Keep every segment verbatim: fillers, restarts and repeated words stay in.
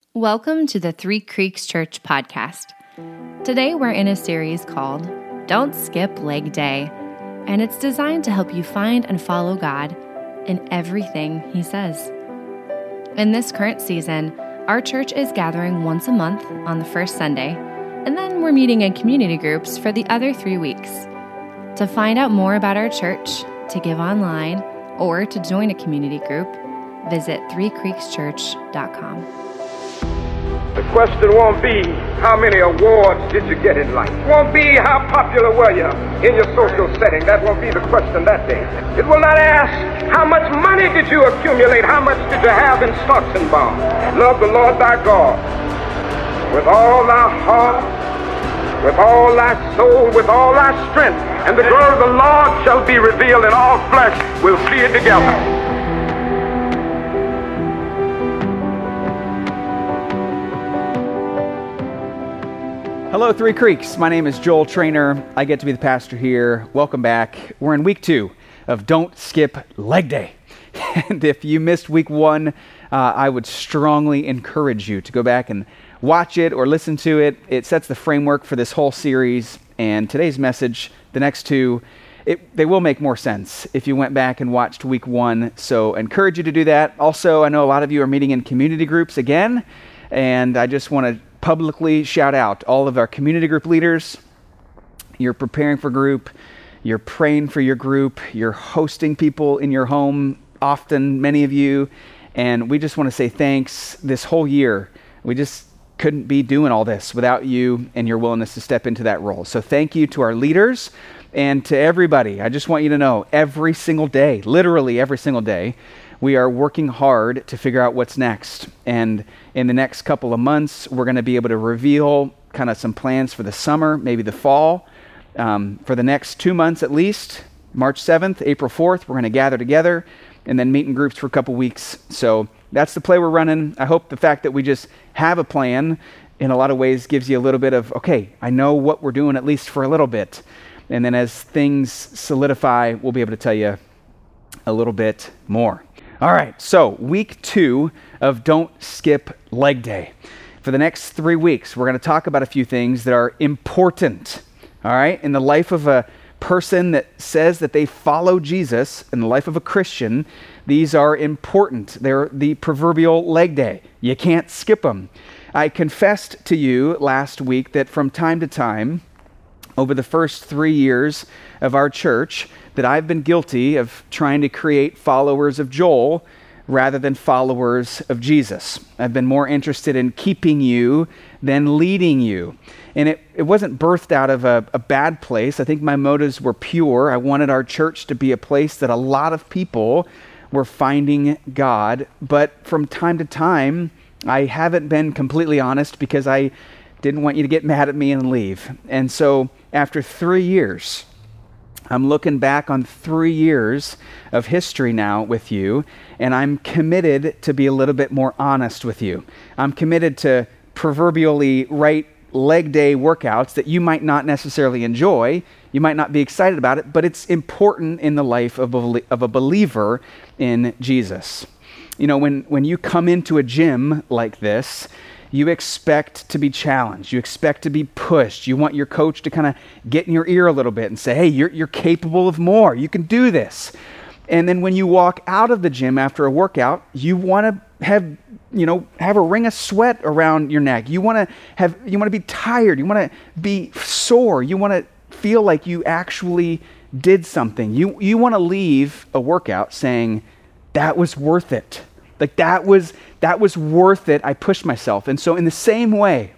Welcome to the Three Creeks Church podcast. Today we're in a series called Don't Skip Leg Day, and it's designed to help you find and follow God in everything He says. In this current season, our church is gathering once a month on the first Sunday, and then we're meeting in community groups for the other three weeks. To find out more about our church, to give online, or to join a community group, visit three creeks church dot com. The question won't be how many awards did you get in life. It won't be how popular were you in your social setting. That won't be the question that day. It will not ask how much money did you accumulate, how much did you have in stocks and bonds. Love the Lord thy God with all thy heart, with all thy soul, with all thy strength. And the glory of the Lord shall be revealed, and all flesh will see it together. Hello, Three Creeks. My name is Joel Trainer. I get to be the pastor here. Welcome back. We're in week two of Don't Skip Leg Day. And if you missed week one, uh, I would strongly encourage you to go back and watch it or listen to it. It sets the framework for this whole series. And today's message, the next two, it, they will make more sense if you went back and watched week one. So I encourage you to do that. Also, I know a lot of you are meeting in community groups again. And I just want to publicly shout out all of our community group leaders. You're preparing for group, you're praying for your group, you're hosting people in your home, often, many of you, and we just want to say thanks this whole year. We just couldn't be doing all this without you and your willingness to step into that role. So thank you to our leaders and to everybody. I just want you to know every single day, literally every single day, we are working hard to figure out what's next. And in the next couple of months, we're going to be able to reveal kind of some plans for the summer, maybe the fall. Um, for the next two months at least, March seventh, April fourth, we're going to gather together and then meet in groups for a couple weeks. So that's the play we're running. I hope the fact that we just have a plan in a lot of ways gives you a little bit of, okay, I know what we're doing at least for a little bit. And then as things solidify, we'll be able to tell you a little bit more. All right, so week two of Don't Skip Leg Day. For the next three weeks, we're going to talk about a few things that are important, all right, in the life of a person that says that they follow Jesus, in the life of a Christian. These are important. They're the proverbial leg day. You can't skip them. I confessed to you last week that from time to time, over the first three years of our church, that I've been guilty of trying to create followers of Joel rather than followers of Jesus. I've been more interested in keeping you than leading you. And it, it wasn't birthed out of a, a bad place. I think my motives were pure. I wanted our church to be a place that a lot of people were finding God. But from time to time, I haven't been completely honest because I didn't want you to get mad at me and leave. And so after three years, I'm looking back on three years of history now with you, and I'm committed to be a little bit more honest with you. I'm committed to proverbially right leg day workouts that you might not necessarily enjoy. You might not be excited about it, but it's important in the life of a, of a believer in Jesus. You know, when, when you come into a gym like this, you expect to be challenged. You expect to be pushed. You want your coach to kind of get in your ear a little bit and say, hey, you're, you're capable of more. You can do this. And then when you walk out of the gym after a workout, you want to have, you know, have a ring of sweat around your neck. You want to have, you want to be tired. You want to be sore. You want to feel like you actually did something. You, you want to leave a workout saying, that was worth it. Like that was that was worth it. I pushed myself. And so in the same way,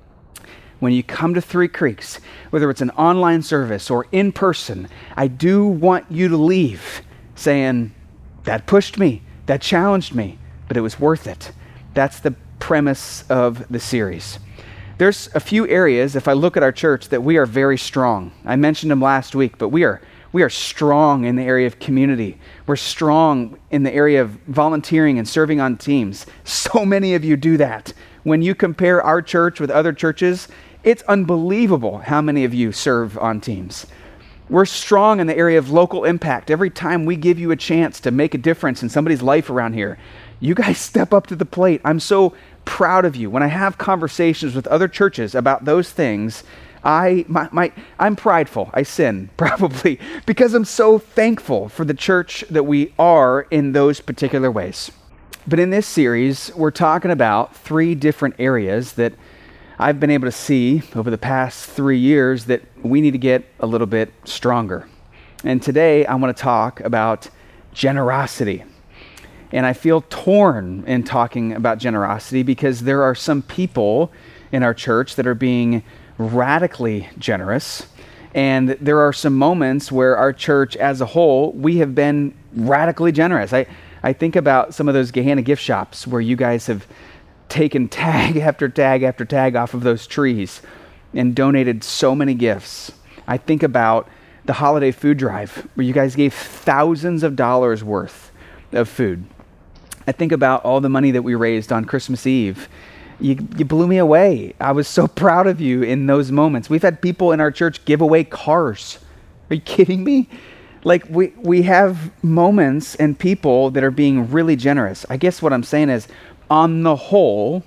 when you come to Three Creeks, whether it's an online service or in person, I do want you to leave saying, that pushed me, that challenged me, but it was worth it. That's the premise of the series. There's a few areas, if I look at our church, that we are very strong. I mentioned them last week, but we are We are strong in the area of community. We're strong in the area of volunteering and serving on teams. So many of you do that. When you compare our church with other churches, it's unbelievable how many of you serve on teams. We're strong in the area of local impact. Every time we give you a chance to make a difference in somebody's life around here, you guys step up to the plate. I'm so proud of you. When I have conversations with other churches about those things, I, my, my, I'm prideful. I sin, probably, because I'm so thankful for the church that we are in those particular ways. But in this series, we're talking about three different areas that I've been able to see over the past three years that we need to get a little bit stronger. And today, I want to talk about generosity. And I feel torn in talking about generosity because there are some people in our church that are being radically generous. And there are some moments where our church as a whole, we have been radically generous. I, I think about some of those Gehanna gift shops where you guys have taken tag after tag after tag off of those trees and donated so many gifts. I think about the holiday food drive where you guys gave thousands of dollars worth of food. I think about all the money that we raised on Christmas Eve. You, you blew me away. I was so proud of you in those moments. We've had people in our church give away cars. Are you kidding me? Like we, we have moments and people that are being really generous. I guess what I'm saying is, on the whole,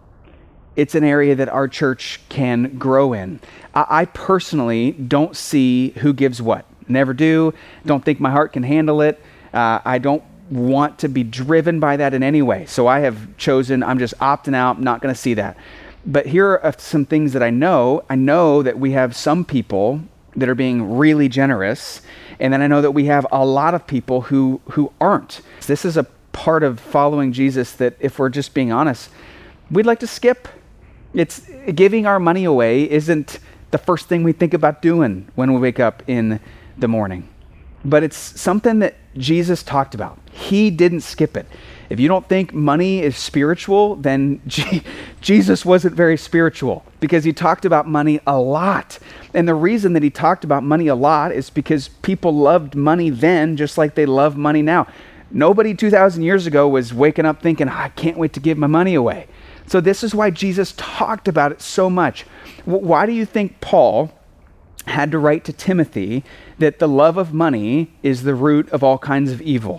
it's an area that our church can grow in. I, I personally don't see who gives what. Never do. Don't think my heart can handle it. Uh, I don't want to be driven by that in any way. So I have chosen, I'm just opting out, not going to see that. But here are some things that I know. I know that we have some people that are being really generous. And then I know that we have a lot of people who, who aren't. This is a part of following Jesus that, if we're just being honest, we'd like to skip. It's giving our money away isn't the first thing we think about doing when we wake up in the morning. But it's something that Jesus talked about. He didn't skip it. If you don't think money is spiritual, then G- Jesus wasn't very spiritual, because he talked about money a lot. And the reason that he talked about money a lot is because people loved money then just like they love money now. Nobody two thousand years ago was waking up thinking, oh, I can't wait to give my money away. So this is why Jesus talked about it so much. W- why do you think Paul had to write to Timothy that the love of money is the root of all kinds of evil?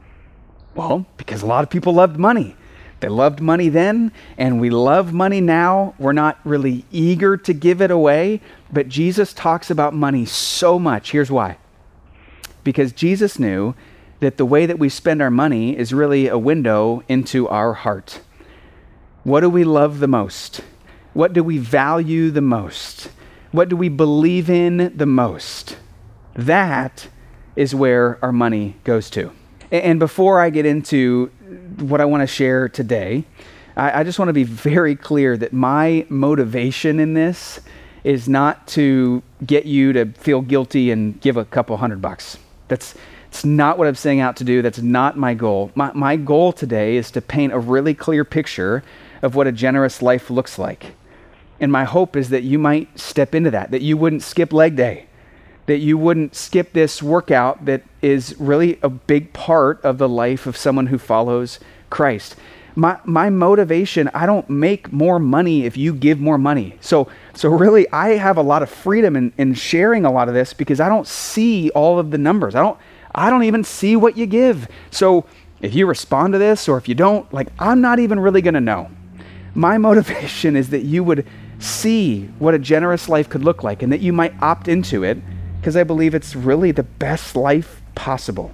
Well, because a lot of people loved money. They loved money then, and we love money now. We're not really eager to give it away, but Jesus talks about money so much. Here's why. Because Jesus knew that the way that we spend our money is really a window into our heart. What do we love the most? What do we value the most? What do we believe in the most? That is where our money goes to. And before I get into what I want to share today, I, I just want to be very clear that my motivation in this is not to get you to feel guilty and give a couple hundred bucks. That's it's not what I'm setting out to do. That's not my goal. My, my goal today is to paint a really clear picture of what a generous life looks like. And my hope is that you might step into that, that you wouldn't skip leg day, that you wouldn't skip this workout that is really a big part of the life of someone who follows Christ. My my motivation, I don't make more money if you give more money. So so really, I have a lot of freedom in, in sharing a lot of this because I don't see all of the numbers. I don't I don't even see what you give. So if you respond to this or if you don't, like, I'm not even really going to know. My motivation is that you would see what a generous life could look like and that you might opt into it, because I believe it's really the best life possible.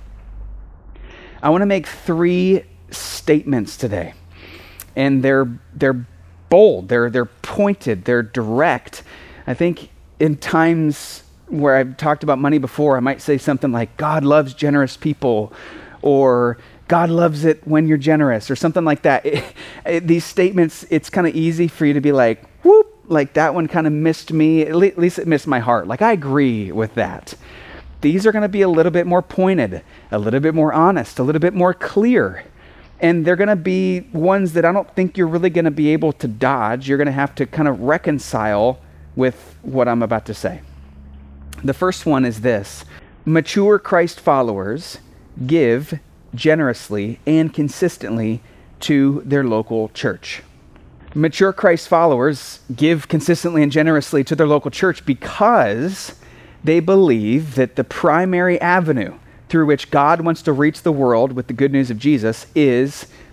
I want to make three statements today, and they're they're bold, they're they're pointed, they're direct. I think in times where I've talked about money before, I might say something like, God loves generous people, or God loves it when you're generous, or something like that. It, it, these statements, it's kind of easy for you to be like, whoop, like that one kind of missed me. At least it missed my heart. Like, I agree with that. These are going to be a little bit more pointed, a little bit more honest, a little bit more clear. And they're going to be ones that I don't think you're really going to be able to dodge. You're going to have to kind of reconcile with what I'm about to say. The first one is this: mature Christ followers give generously and consistently to their local church. Mature Christ followers give consistently and generously to their local church because they believe that the primary avenue through which God wants to reach the world with the good news of Jesus is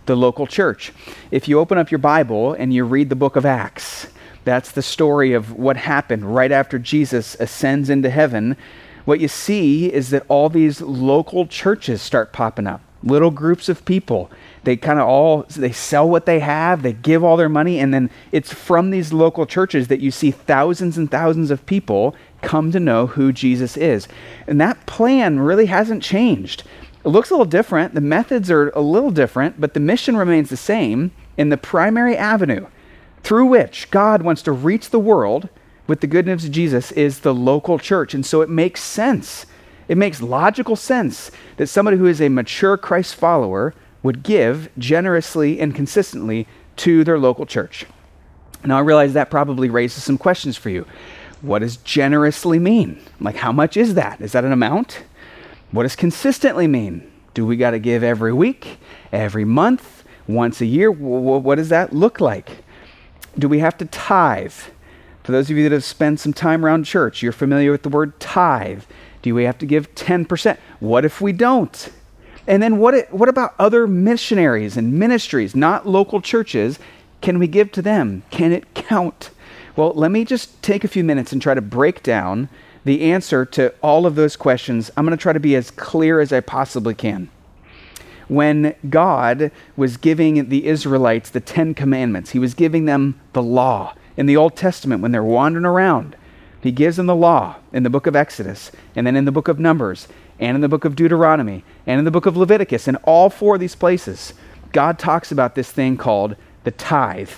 the local church. If you open up your Bible and you read the book of Acts, that's the story of what happened right after Jesus ascends into heaven. What you see is that all these local churches start popping up, little groups of people. They kind of all, they sell what they have, they give all their money, and then it's from these local churches that you see thousands and thousands of people come to know who Jesus is. And that plan really hasn't changed. It looks a little different, the methods are a little different, but the mission remains the same. In the primary avenue through which God wants to reach the world with the good news of Jesus is the local church. And so it makes sense. It makes logical sense that somebody who is a mature Christ follower would give generously and consistently to their local church. Now, I realize that probably raises some questions for you. What does generously mean? Like, how much is that? Is that an amount? What does consistently mean? Do we got to give every week, every month, once a year? W- what does that look like? Do we have to tithe? For those of you that have spent some time around church, you're familiar with the word tithe. Do we have to give ten percent? What if we don't? And then what, it, what about other missionaries and ministries, not local churches? Can we give to them? Can it count? Well, let me just take a few minutes and try to break down the answer to all of those questions. I'm going to try to be as clear as I possibly can. When God was giving the Israelites the Ten Commandments, he was giving them the law. In the Old Testament, when they're wandering around, he gives them the law in the book of Exodus, and then in the book of Numbers, and in the book of Deuteronomy, and in the book of Leviticus. In all four of these places, God talks about this thing called the tithe.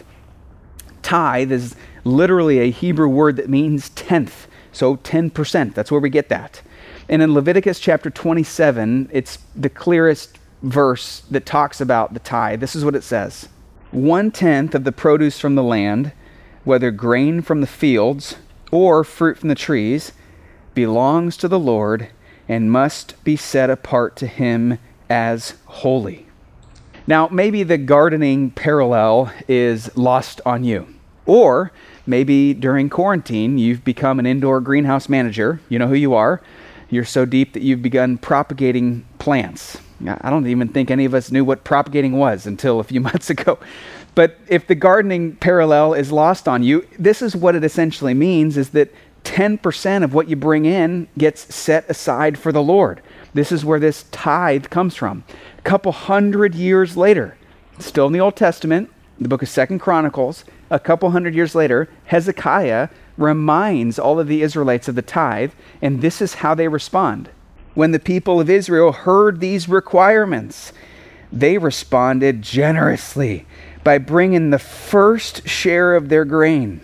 Tithe is literally a Hebrew word that means tenth. So ten percent, that's where we get that. And in Leviticus chapter twenty-seven, it's the clearest verse that talks about the tithe. This is what it says. One-tenth of the produce from the land, whether grain from the fields or fruit from the trees, belongs to the Lord and must be set apart to him as holy. Now, maybe the gardening parallel is lost on you. Or maybe during quarantine, you've become an indoor greenhouse manager. You know who you are. You're so deep that you've begun propagating plants. I don't even think any of us knew what propagating was until a few months ago. But if the gardening parallel is lost on you, this is what it essentially means, is that ten percent of what you bring in gets set aside for the Lord. This is where this tithe comes from. A couple hundred years later, still in the Old Testament, the book of Second Chronicles, a couple hundred years later, Hezekiah reminds all of the Israelites of the tithe, and this is how they respond. When the people of Israel heard these requirements, they responded generously by bringing the first share of their grain,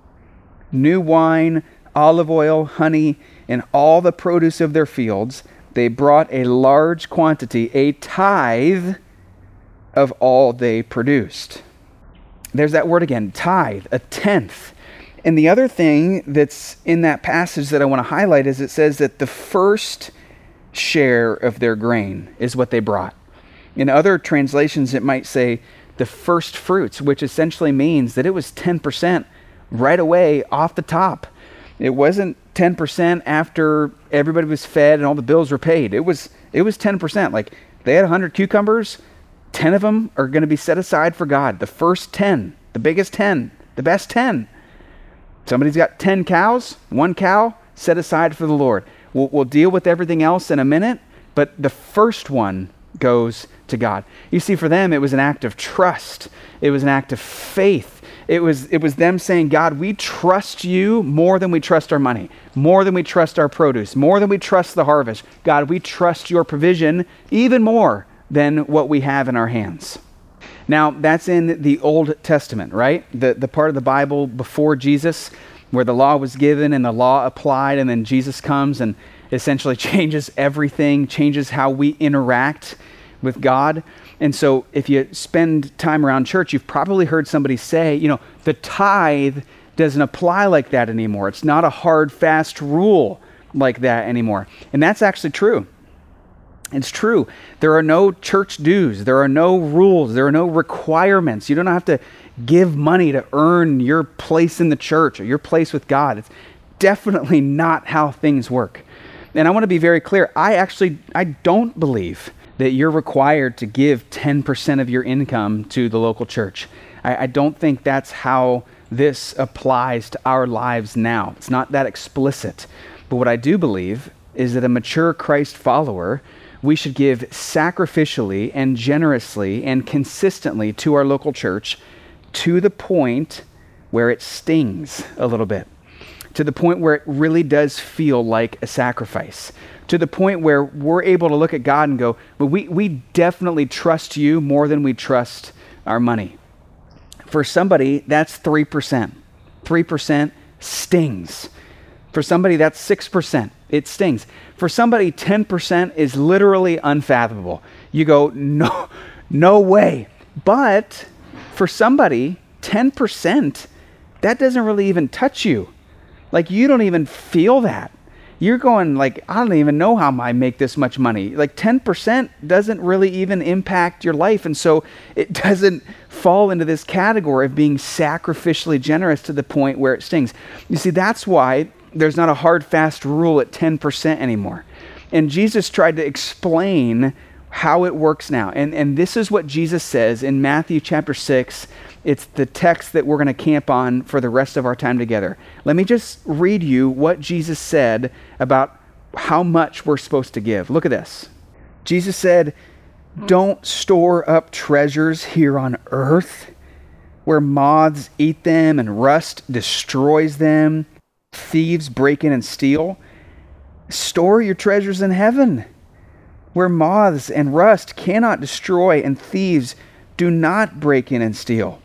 new wine, olive oil, honey, and all the produce of their fields. They brought a large quantity, a tithe of all they produced. There's that word again, tithe, a tenth. And the other thing that's in that passage that I want to highlight is it says that the first share of their grain is what they brought. In other translations, it might say the first fruits, which essentially means that it was ten percent right away off the top. It wasn't ten percent after everybody was fed and all the bills were paid. It was it was ten percent. Like, they had one hundred cucumbers, ten of them are going to be set aside for God. The first ten, the biggest ten, the best ten. Somebody's got ten cows, one cow set aside for the Lord. We'll, we'll deal with everything else in a minute, but the first one goes to God. You see, for them, it was an act of trust. It was an act of faith. It was, it was them saying, God, we trust you more than we trust our money, more than we trust our produce, more than we trust the harvest. God, we trust your provision even more than what we have in our hands. Now, that's in the Old Testament, right? The, the part of the Bible before Jesus where the law was given and the law applied, and then Jesus comes and essentially changes everything, changes how we interact with God. And so if you spend time around church, you've probably heard somebody say, you know, the tithe doesn't apply like that anymore. It's not a hard, fast rule like that anymore. And that's actually true. It's true. There are no church dues. There are no rules. There are no requirements. You don't have to give money to earn your place in the church or your place with God. It's definitely not how things work. And I want to be very clear. I actually, I don't believe that you're required to give ten percent of your income to the local church. I, I don't think that's how this applies to our lives now. It's not that explicit. But what I do believe is that a mature Christ follower, we should give sacrificially and generously and consistently to our local church to the point where it stings a little bit, to the point where it really does feel like a sacrifice, to the point where we're able to look at God and go, but we, we definitely trust you more than we trust our money. For somebody, that's three percent. three percent stings. For somebody, that's six percent. It stings. For somebody, ten percent is literally unfathomable. You go, no, no way. But for somebody, ten percent, that doesn't really even touch you. Like, you don't even feel that. You're going like, I don't even know how I make this much money. Like ten percent doesn't really even impact your life. And so it doesn't fall into this category of being sacrificially generous to the point where it stings. You see, that's why there's not a hard, fast rule at ten percent anymore. And Jesus tried to explain how it works now. And, and this is what Jesus says in Matthew chapter six. It's the text that we're going to camp on for the rest of our time together. Let me just read you what Jesus said about how much we're supposed to give. Look at this. Jesus said, "Don't store up treasures here on earth where moths eat them and rust destroys them, thieves break in and steal. Store your treasures in heaven where moths and rust cannot destroy and thieves do not break in and steal.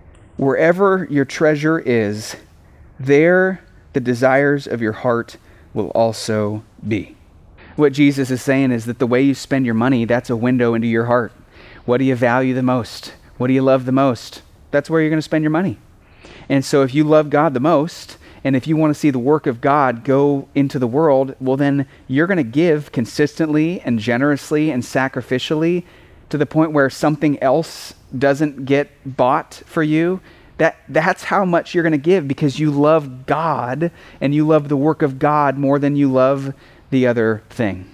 Wherever your treasure is, there the desires of your heart will also be." What Jesus is saying is that the way you spend your money, that's a window into your heart. What do you value the most? What do you love the most? That's where you're going to spend your money. And so if you love God the most, and if you want to see the work of God go into the world, well, then you're going to give consistently and generously and sacrificially to the point where something else doesn't get bought for you. That that's how much you're going to give, because you love God and you love the work of God more than you love the other thing.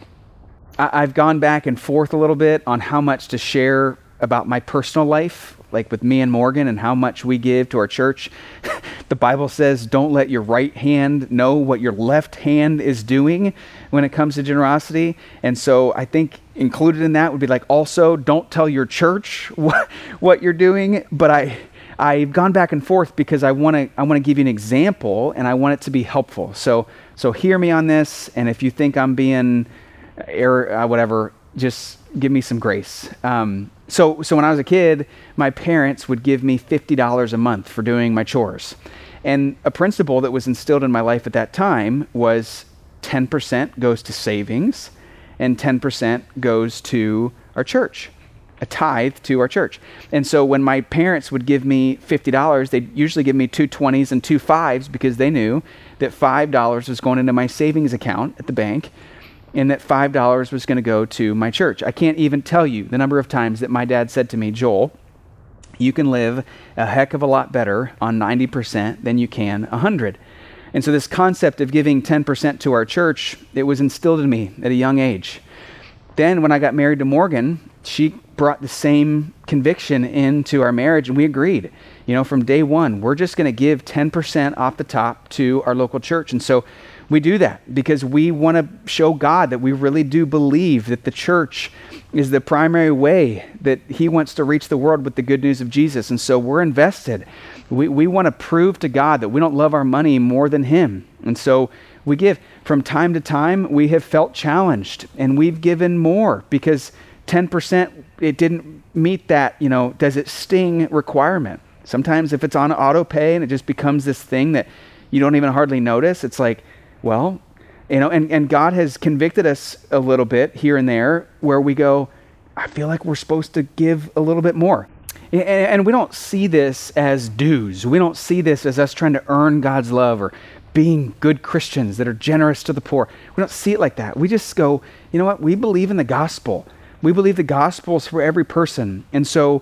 I, I've gone back and forth a little bit on how much to share about my personal life, like with me and Morgan, and how much we give to our church. The Bible says, don't let your right hand know what your left hand is doing when it comes to generosity. And so I think included in that would be like, also don't tell your church what, what you're doing. But I, I've gone back and forth because I want to I want to give you an example, and I want it to be helpful. So so hear me on this, and if you think I'm being error, uh, whatever, just give me some grace. Um, so so when I was a kid, my parents would give me fifty dollars a month for doing my chores. And a principle that was instilled in my life at that time was ten percent goes to savings and ten percent goes to our church, a tithe to our church. And so when my parents would give me fifty dollars, they'd usually give me two twenties and two fives, because they knew that five dollars was going into my savings account at the bank, and that five dollars was going to go to my church. I can't even tell you the number of times that my dad said to me, "Joel, you can live a heck of a lot better on ninety percent than you can one hundred. And so this concept of giving ten percent to our church, it was instilled in me at a young age. Then when I got married to Morgan, she brought the same conviction into our marriage, and we agreed, you know, from day one, we're just going to give ten percent off the top to our local church. And so we do that because we want to show God that we really do believe that the church is the primary way that he wants to reach the world with the good news of Jesus. And so we're invested. We we want to prove to God that we don't love our money more than him. And so we give. From time to time, we have felt challenged, and we've given more because ten percent, it didn't meet that, you know, does it sting requirement. Sometimes if it's on auto pay and it just becomes this thing that you don't even hardly notice, it's like, well, you know, and, and God has convicted us a little bit here and there where we go, I feel like we're supposed to give a little bit more. And, and we don't see this as dues. We don't see this as us trying to earn God's love or being good Christians that are generous to the poor. We don't see it like that. We just go, you know what? We believe in the gospel. We believe the gospel is for every person. And so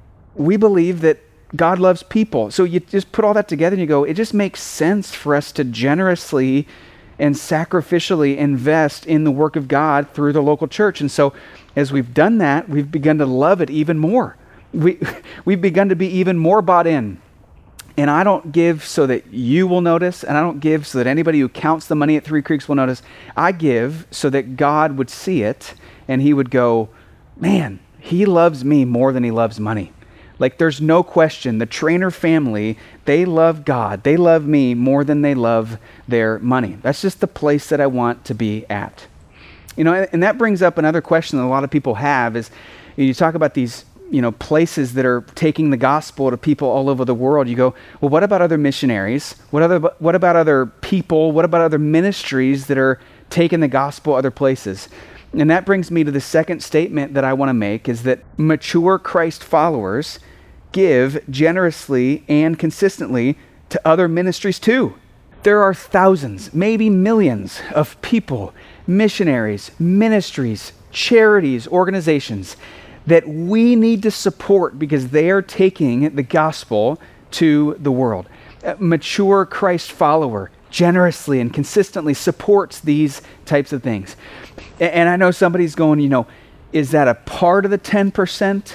we believe that God loves people. So you just put all that together and you go, it just makes sense for us to generously and sacrificially invest in the work of God through the local church. And so as we've done that, we've begun to love it even more. We, we've begun to be even more bought in. And I don't give so that you will notice, and I don't give so that anybody who counts the money at Three Creeks will notice. I give so that God would see it and he would go, man, he loves me more than he loves money. Like, there's no question, the Trainer family, they love God. They love me more than they love their money. That's just the place that I want to be at. You know, and that brings up another question that a lot of people have is, you talk about these, you know, places that are taking the gospel to people all over the world. You go, well, what about other missionaries? What other, what about other people? What about other ministries that are taking the gospel other places? And that brings me to the second statement that I want to make, is that mature Christ followers give generously and consistently to other ministries too. There are thousands, maybe millions of people, missionaries, ministries, charities, organizations that we need to support because they are taking the gospel to the world. A mature Christ follower generously and consistently supports these types of things. And I know somebody's going, you know, is that a part of the ten percent?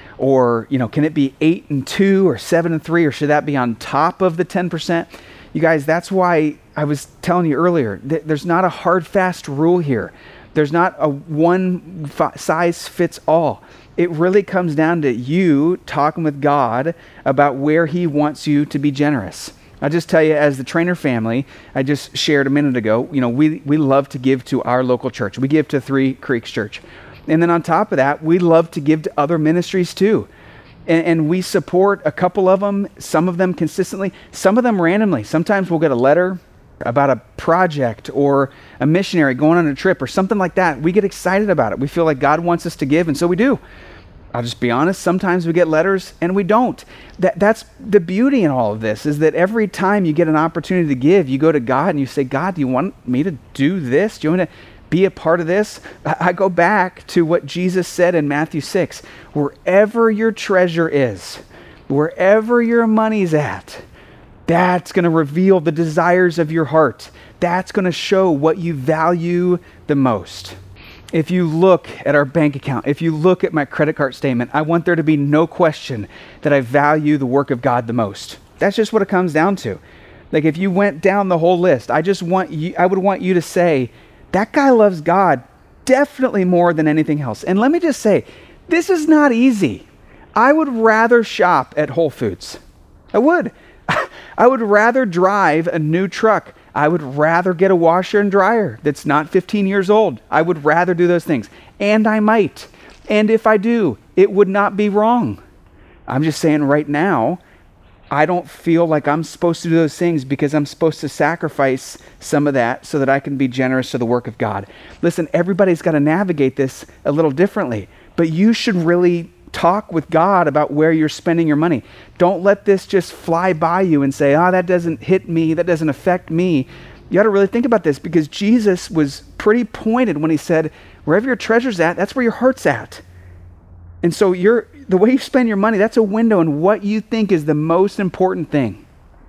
Or, you know, can it be eight and two or seven and three, or should that be on top of the ten percent? You guys, that's why I was telling you earlier, th- there's not a hard, fast rule here. There's not a one fi- size fits all. It really comes down to you talking with God about where he wants you to be generous. I'll just tell you, as the Trainer family, I just shared a minute ago, you know, we, we love to give to our local church. We give to Three Creeks Church. And then on top of that, we love to give to other ministries too. And, and we support a couple of them, some of them consistently, some of them randomly. Sometimes we'll get a letter about a project or a missionary going on a trip or something like that. We get excited about it. We feel like God wants us to give, and so we do. I'll just be honest, sometimes we get letters and we don't. That, that's the beauty in all of this, is that every time you get an opportunity to give, you go to God and you say, God, do you want me to do this? Do you want me to be a part of this? I go back to what Jesus said in Matthew six. Wherever your treasure is, wherever your money's at, that's going to reveal the desires of your heart. That's going to show what you value the most. If you look at our bank account, if you look at my credit card statement, I want there to be no question that I value the work of God the most. That's just what it comes down to. Like, if you went down the whole list, I just want you, I would want you to say, that guy loves God definitely more than anything else. And let me just say, this is not easy. I would rather shop at Whole Foods. I would. I would rather drive a new truck. I would rather get a washer and dryer that's not fifteen years old. I would rather do those things. And I might. And if I do, it would not be wrong. I'm just saying right now, I don't feel like I'm supposed to do those things because I'm supposed to sacrifice some of that so that I can be generous to the work of God. Listen, everybody's got to navigate this a little differently, but you should really talk with God about where you're spending your money. Don't let this just fly by you and say, oh, that doesn't hit me, that doesn't affect me. You got to really think about this, because Jesus was pretty pointed when he said, wherever your treasure's at, that's where your heart's at. And so you're, the way you spend your money, that's a window in what you think is the most important thing.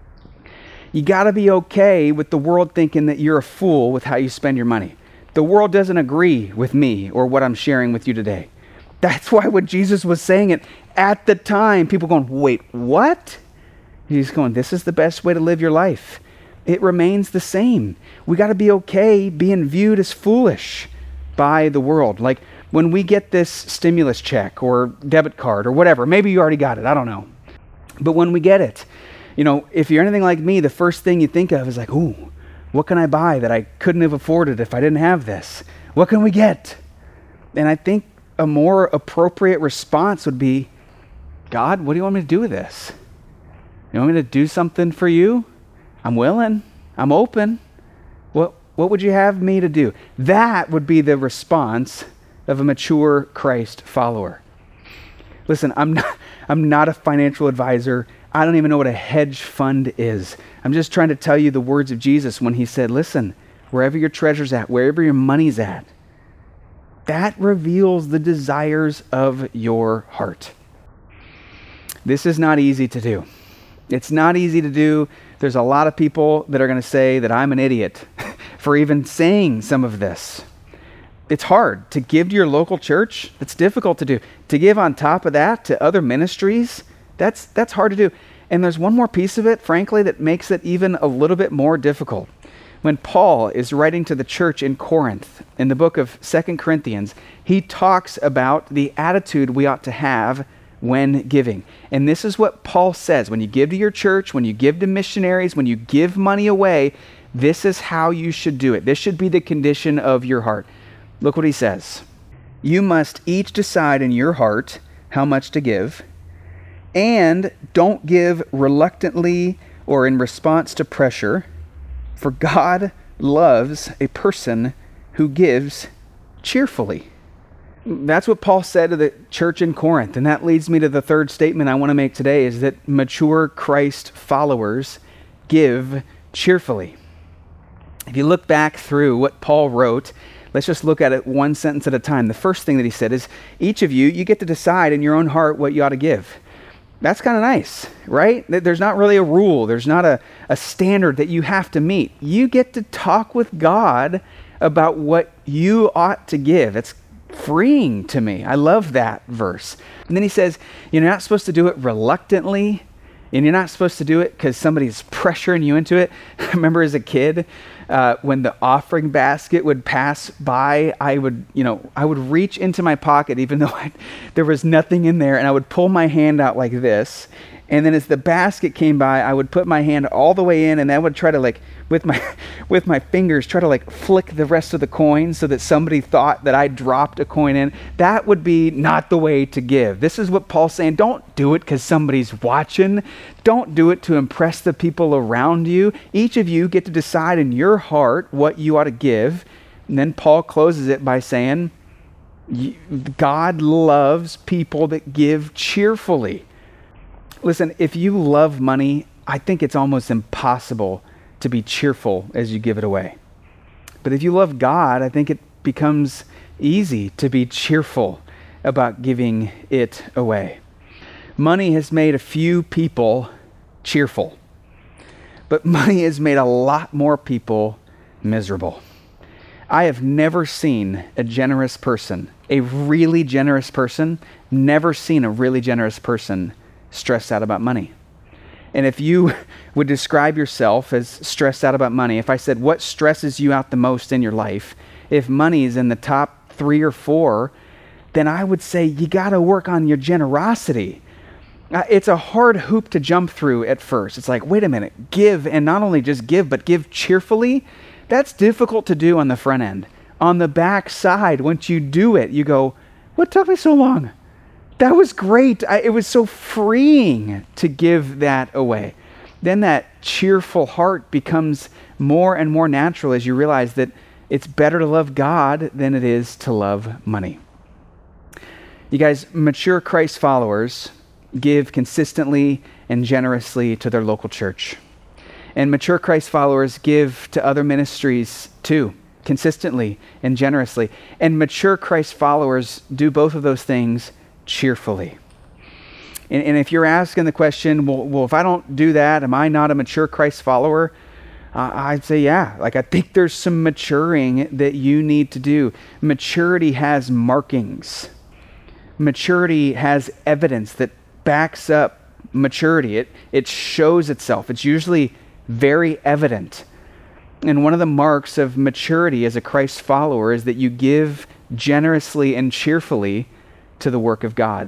You got to be okay with the world thinking that you're a fool with how you spend your money. The world doesn't agree with me or what I'm sharing with you today. That's why when Jesus was saying it at the time, people going, wait, what? He's going, this is the best way to live your life. It remains the same. We got to be okay being viewed as foolish by the world. Like when we get this stimulus check or debit card or whatever, maybe you already got it, I don't know. But when we get it, you know, if you're anything like me, the first thing you think of is like, ooh, what can I buy that I couldn't have afforded if I didn't have this? What can we get? And I think a more appropriate response would be, God, what do you want me to do with this? You want me to do something for you? I'm willing. I'm open. What, what would you have me to do? That would be the response of a mature Christ follower. Listen, I'm not, I'm not a financial advisor. I don't even know what a hedge fund is. I'm just trying to tell you the words of Jesus when he said, listen, wherever your treasure's at, wherever your money's at, that reveals the desires of your heart. This is not easy to do. It's not easy to do. There's a lot of people that are going to say that I'm an idiot for even saying some of this. It's hard to give to your local church. It's difficult to do. To give on top of that to other ministries, that's that's hard to do. And there's one more piece of it, frankly, that makes it even a little bit more difficult. When Paul is writing to the church in Corinth, in the book of Second Corinthians, he talks about the attitude we ought to have when giving. And this is what Paul says. When you give to your church, when you give to missionaries, when you give money away, this is how you should do it. This should be the condition of your heart. Look what he says. You must each decide in your heart how much to give, and don't give reluctantly or in response to pressure, for God loves a person who gives cheerfully. That's what Paul said to the church in Corinth, and that leads me to the third statement I want to make today, is that mature Christ followers give cheerfully. If you look back through what Paul wrote, let's just look at it one sentence at a time. The first thing that he said is, each of you, you get to decide in your own heart what you ought to give. That's kind of nice, right? There's not really a rule. There's not a, a standard that you have to meet. You get to talk with God about what you ought to give. It's freeing to me. I love that verse. And then he says, you're not supposed to do it reluctantly, and you're not supposed to do it because somebody's pressuring you into it. I remember as a kid, uh, when the offering basket would pass by, I would, you know, I would reach into my pocket even though I, there was nothing in there, and I would pull my hand out like this. And then as the basket came by, I would put my hand all the way in, and I would try to like, with my with my fingers, try to like flick the rest of the coins so that somebody thought that I dropped a coin in. That would be not the way to give. This is what Paul's saying. Don't do it because somebody's watching. Don't do it to impress the people around you. Each of you get to decide in your heart what you ought to give. And then Paul closes it by saying, God loves people that give cheerfully. Listen, if you love money, I think it's almost impossible to be cheerful as you give it away. But if you love God, I think it becomes easy to be cheerful about giving it away. Money has made a few people cheerful, but money has made a lot more people miserable. I have never seen a generous person, a really generous person, never seen a really generous person stressed out about money. And if you would describe yourself as stressed out about money, if I said, what stresses you out the most in your life? If money is in the top three or four, then I would say you got to work on your generosity. Uh, it's a hard hoop to jump through at first. It's like, wait a minute, give, and not only just give, but give cheerfully. That's difficult to do on the front end. On the back side, once you do it, you go, what took me so long? That was great. I, it was so freeing to give that away. Then that cheerful heart becomes more and more natural as you realize that it's better to love God than it is to love money. You guys, mature Christ followers give consistently and generously to their local church. And mature Christ followers give to other ministries too, consistently and generously. And mature Christ followers do both of those things cheerfully. And, and if you're asking the question, well, well, if I don't do that, am I not a mature Christ follower? Uh, I'd say, yeah. Like, I think there's some maturing that you need to do. Maturity has markings. Maturity has evidence that backs up maturity. It, it shows itself. It's usually very evident. And one of the marks of maturity as a Christ follower is that you give generously and cheerfully to the work of God.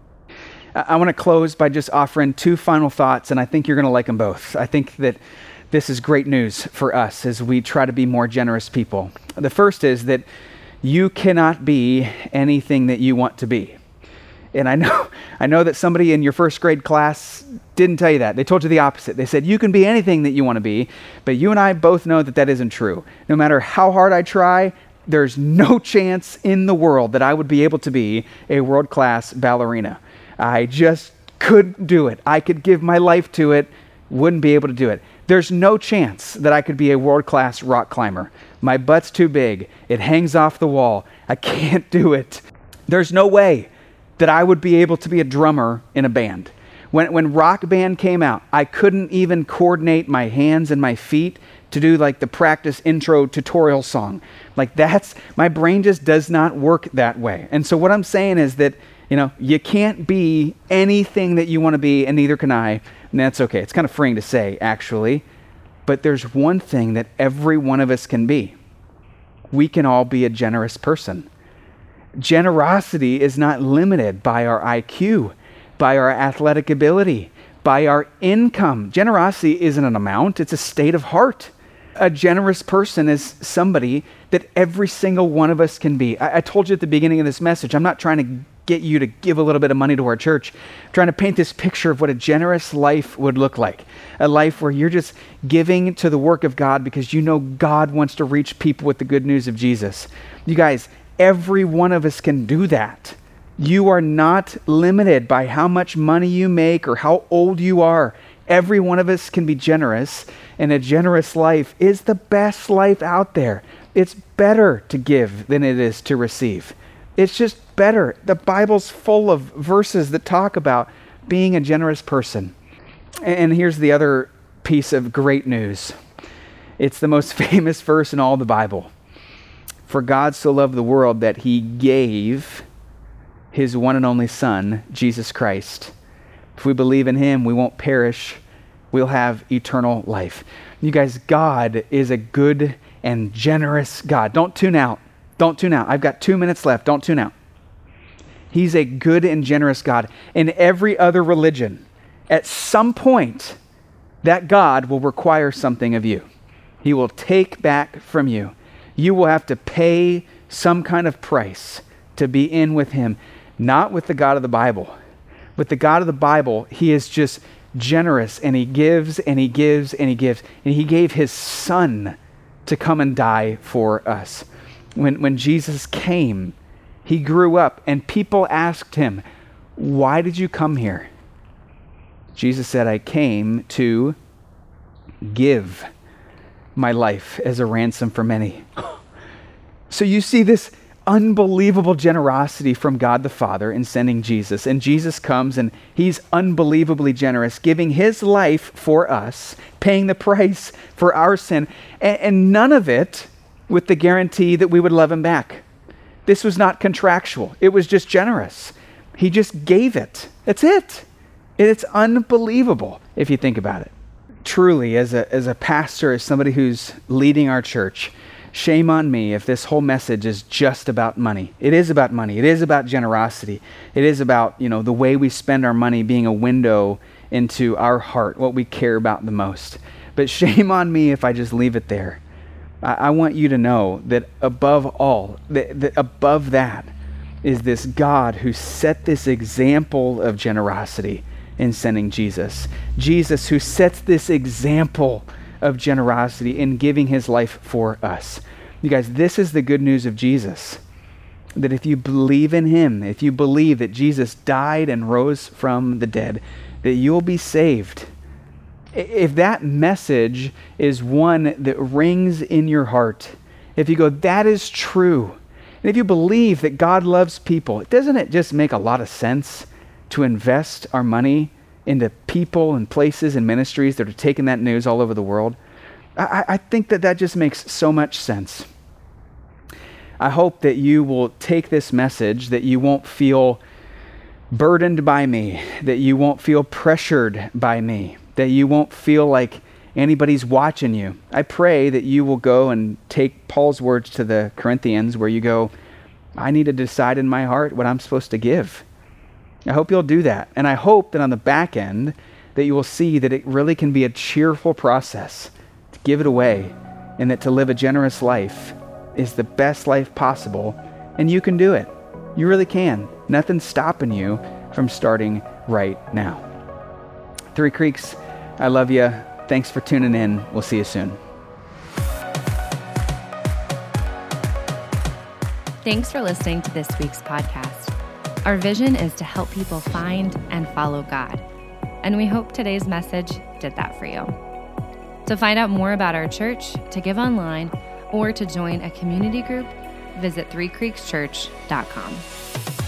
I want to close by just offering two final thoughts, and I think you're going to like them both. I think that this is great news for us as we try to be more generous people. The first is that you cannot be anything that you want to be. And I know I know that somebody in your first grade class didn't tell you that. They told you the opposite. They said, you can be anything that you want to be, but you and I both know that that isn't true. No matter how hard I try, there's no chance in the world that I would be able to be a world-class ballerina. I just couldn't do it. I could give my life to it, wouldn't be able to do it. There's no chance that I could be a world-class rock climber. My butt's too big. It hangs off the wall. I can't do it. There's no way that I would be able to be a drummer in a band. When, when Rock Band came out, I couldn't even coordinate my hands and my feet to do like the practice intro tutorial song. Like that's, my brain just does not work that way. And so what I'm saying is that, you know, you can't be anything that you want to be, and neither can I. And that's okay. It's kind of freeing to say, actually. But there's one thing that every one of us can be. We can all be a generous person. Generosity is not limited by our I Q, by our athletic ability, by our income. Generosity isn't an amount, it's a state of heart. A generous person is somebody that every single one of us can be. I, I told you at the beginning of this message, I'm not trying to get you to give a little bit of money to our church. I'm trying to paint this picture of what a generous life would look like. A life where you're just giving to the work of God because you know God wants to reach people with the good news of Jesus. You guys, every one of us can do that. You are not limited by how much money you make or how old you are. Every one of us can be generous, and a generous life is the best life out there. It's better to give than it is to receive. It's just better. The Bible's full of verses that talk about being a generous person. And here's the other piece of great news. It's the most famous verse in all the Bible. For God so loved the world that he gave his one and only Son, Jesus Christ. If we believe in him, we won't perish. We'll have eternal life. You guys, God is a good and generous God. Don't tune out. Don't tune out. I've got two minutes left. Don't tune out. He's a good and generous God. In every other religion, at some point, that God will require something of you. He will take back from you. You will have to pay some kind of price to be in with him. Not with the God of the Bible. With the God of the Bible, he is just generous, and he gives and he gives and he gives. And he gave his Son to come and die for us. When, when Jesus came, he grew up, and people asked him, why did you come here? Jesus said, I came to give my life as a ransom for many. So you see this unbelievable generosity from God the Father in sending Jesus. And Jesus comes and he's unbelievably generous, giving his life for us, paying the price for our sin, and, and none of it with the guarantee that we would love him back. This was not contractual. It was just generous. He just gave it. That's it. It's unbelievable if you think about it. Truly, as a, as a pastor, as somebody who's leading our church, shame on me if this whole message is just about money. It is about money. It is about generosity. It is about, you know, the way we spend our money being a window into our heart, what we care about the most. But shame on me if I just leave it there. I, I want you to know that above all, that, that above that is this God who set this example of generosity in sending Jesus. Jesus who sets this example of generosity in giving his life for us. You guys, this is the good news of Jesus. That if you believe in him, if you believe that Jesus died and rose from the dead, that you'll be saved. If that message is one that rings in your heart, if you go, that is true, and if you believe that God loves people, doesn't it just make a lot of sense to invest our money into people and places and ministries that are taking that news all over the world? I, I think that that just makes so much sense. I hope that you will take this message, that you won't feel burdened by me, that you won't feel pressured by me, that you won't feel like anybody's watching you. I pray that you will go and take Paul's words to the Corinthians where you go, I need to decide in my heart what I'm supposed to give. I hope you'll do that. And I hope that on the back end that you will see that it really can be a cheerful process to give it away, and that to live a generous life is the best life possible, and you can do it. You really can. Nothing's stopping you from starting right now. Three Creeks, I love you. Thanks for tuning in. We'll see you soon. Thanks for listening to this week's podcast. Our vision is to help people find and follow God, and we hope today's message did that for you. To find out more about our church, to give online, or to join a community group, visit three creeks church dot com.